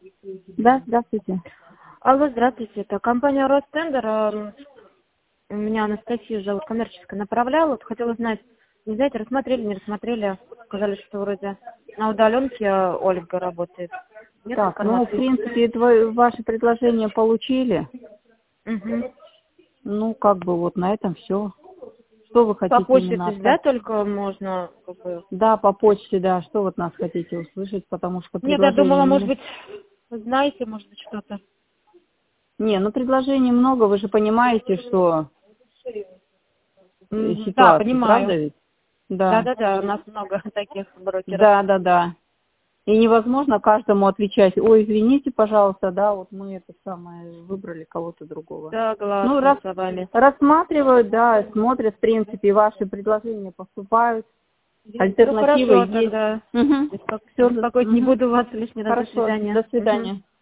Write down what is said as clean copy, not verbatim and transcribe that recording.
Да, здравствуйте. Алло, здравствуйте. Это компания Ростендер. Меня Анастасия зовут, коммерческая направляла. Вот хотела знать, не знаете, рассмотрели, не рассмотрели. Сказали, что вроде на удаленке Ольга работает. Нет Так, ну, в информации? принципе, ваше предложение получили. Угу. Ну, как бы вот на этом все. Что вы По хотите почте, именно то есть, да, оставить? только можно, как бы... Да, по почте, да. Что вот нас хотите услышать, потому что Нет, я предложений думала, может не... быть, вы знаете, может быть, что-то. Не, ну предложений много, вы же понимаете, что Да, ситуация, правда понимаю. ведь? Да. Да-да-да, у нас много таких брокеров. Да, да, да. И невозможно каждому отвечать: ой, извините, пожалуйста, да, вот мы это самое выбрали кого-то другого. Ну, Согласна с вами. рассматривают, да, смотрят, в принципе, ваши предложения поступают, Ну, альтернативы хорошо есть. тогда. Угу. Все, Беспокоить не буду вас лишний раз. До хорошо, свидания. до свидания.